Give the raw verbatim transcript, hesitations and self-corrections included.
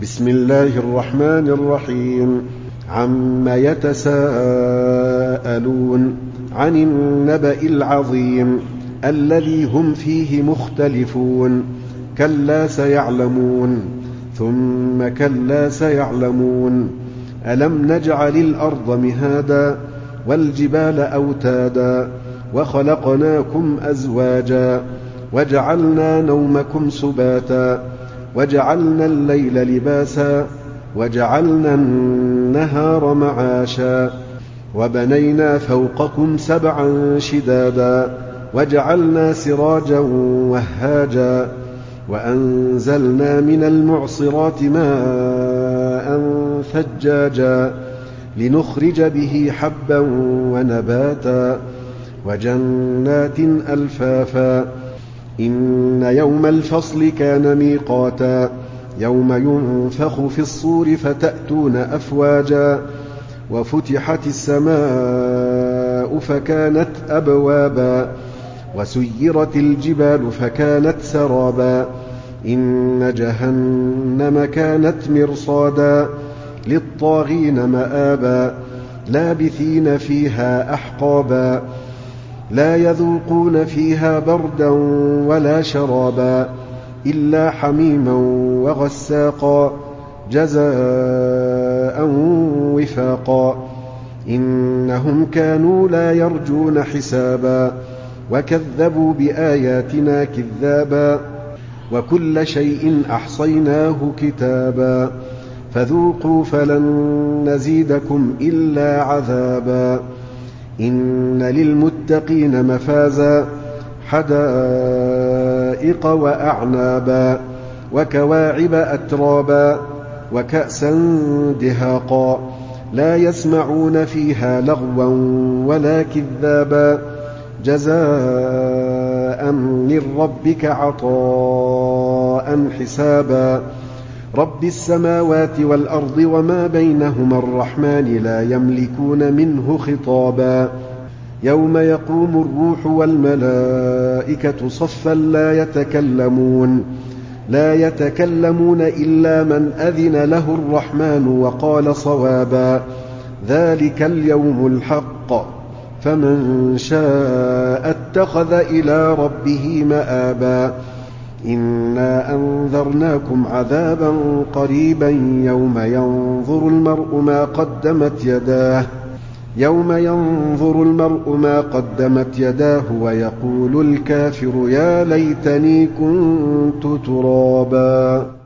بسم الله الرحمن الرحيم عم يتساءلون عن النبأ العظيم الذي هم فيه مختلفون كلا سيعلمون ثم كلا سيعلمون ألم نجعل الأرض مهادا والجبال أوتادا وخلقناكم أزواجا وجعلنا نومكم سباتا وجعلنا الليل لباسا وجعلنا النهار معاشا وبنينا فوقكم سبعا شدادا وجعلنا سراجا وهاجا وأنزلنا من المعصرات ماء ثجاجا لنخرج به حبا ونباتا وجنات ألفافا إن يوم الفصل كان ميقاتا يوم ينفخ في الصور فتأتون أفواجا وفتحت السماء فكانت أبوابا وسيرت الجبال فكانت سرابا إن جهنم كانت مرصادا للطاغين مآبا لابثين فيها أحقابا لا يذوقون فيها بردا ولا شرابا إلا حميما وغساقا جزاء وفاقا إنهم كانوا لا يرجون حسابا وكذبوا بآياتنا كذابا وكل شيء أحصيناه كتابا فذوقوا فلن نزيدكم إلا عذابا إن للمتقين مفازا حدائق وأعنابا وكواعب أترابا وكأسا دهاقا لا يسمعون فيها لغوا ولا كذابا جزاء من ربك عطاء حسابا رب السماوات والأرض وما بينهما الرحمن لا يملكون منه خطابا يوم يقوم الروح والملائكة صفا لا يتكلمون لا يتكلمون إلا من أذن له الرحمن وقال صوابا ذلك اليوم الحق فمن شاء اتخذ إلى ربه مآبا إنا أنذرناكم عذابا قريبا يوم ينظر المرء ما قدمت يداه يوم ينظر المرء ما قدمت يداه ويقول الكافر يا ليتني كنت ترابا.